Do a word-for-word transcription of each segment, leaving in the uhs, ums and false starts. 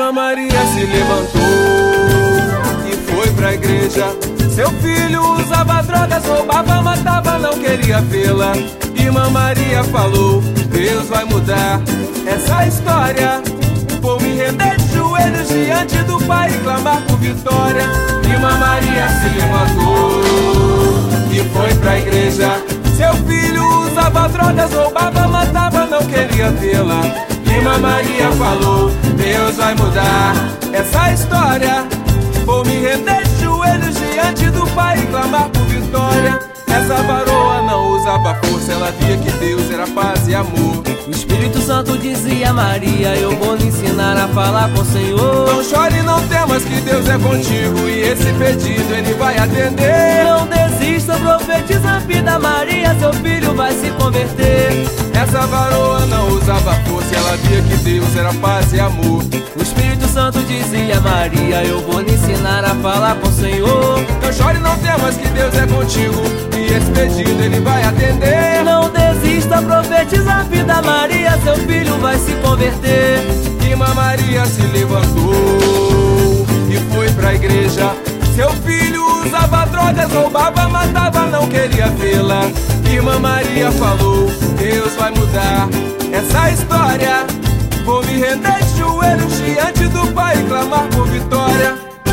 Irmã Maria se levantou e foi pra igreja. Seu filho usava drogas, roubava, matava, não queria vê-la. Irmã Maria falou: Deus vai mudar essa história. Vou me render de joelhos diante do Pai e clamar por vitória. Irmã Maria se levantou e foi pra igreja. Seu filho usava drogas, roubava, matava, não queria vê-la. Irmã Maria falou: Deus vai mudar essa história. Vou me render de joelhos diante do Pai e clamar por vitória. Essa varoa não usava força, ela via que Deus era paz e amor. O Espírito Santo dizia a Maria: eu vou lhe ensinar a falar com o Senhor. Não chore, não temas, que Deus é contigo e esse pedido Ele vai atender. Não desista, profetiza a vida, Maria, seu filho vai se converter. Essa varoa não usava força, ela via que Deus era paz e amor. O Espírito Santo dizia a Maria: eu vou lhe ensinar a falar com o Senhor. Não chore, não temas, que Deus é contigo e esse pedido Ele vai atender. Não desista, profetiza a vida, Maria, seu filho vai se converter. Irmã Maria se levantou e foi pra igreja. Seu filho usava drogas, roubava, matava, não queria vê-la. Irmã Maria falou: Deus vai mudar essa história. Vou me render de joelhos diante do Pai e clamar por vitória.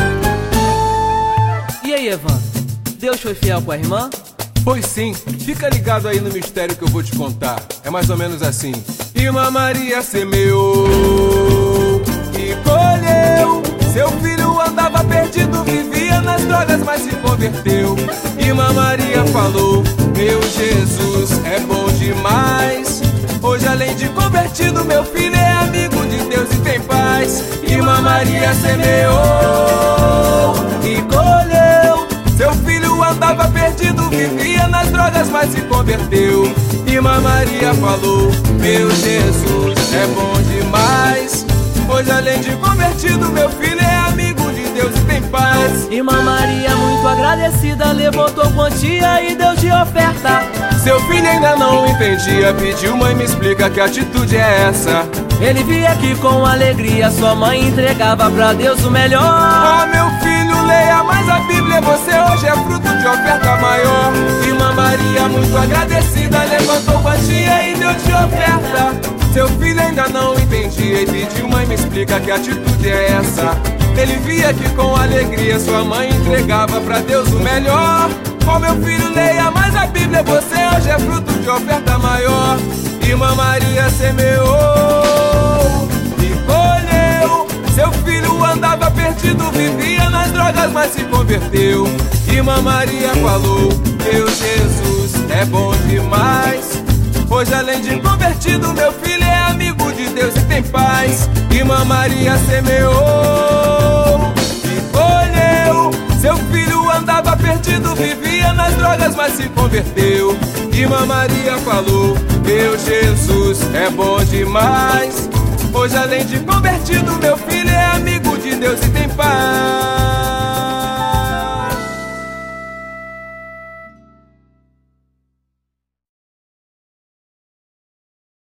E aí, Evandro, Deus foi fiel com a irmã? Pois sim, fica ligado aí no mistério que eu vou te contar. É mais ou menos assim. Irmã Maria semeou e colheu. Seu filho andava perdido, vivia nas drogas, mas se converteu. Irmã Maria falou: meu Jesus é bom demais. Hoje, além de convertido, meu filho é amigo de Deus e tem paz. Irmã Maria semeou e colheu. Seu filho andava perdido, vivia nas drogas, mas se converteu. Irmã Maria falou: meu Jesus é bom demais. Hoje, além de convertido, meu filho é amigo de Deus e tem paz. Irmã Maria, muito agradecida, levantou quantia e deu de oferta. Seu filho ainda não entendia, pediu: mãe, me explica que atitude é essa. Ele via que com alegria sua mãe entregava pra Deus o melhor. Oh, meu filho, leia mais a Bíblia, você hoje é fruto de oferta maior. Irmã Maria, muito agradecida, levantou quantia e deu de oferta. Seu filho ainda não entendia e pediu: mãe, me explica que atitude é essa. Ele via que com alegria sua mãe entregava pra Deus o melhor. Oh, meu filho, leia mais a Bíblia, você hoje é fruto de oferta maior. Irmã Maria semeou e colheu. Seu filho andava perdido, vivia nas drogas, mas se converteu. Irmã Maria falou: meu Jesus é bom demais. Hoje, além de convertido, meu filho é amigo de Deus e tem paz. Irmã Maria semeou e colheu. Seu filho andava perdido, vivia nas drogas, mas se converteu. Irmã Maria falou: meu Jesus é bom demais. Hoje, além de convertido, meu filho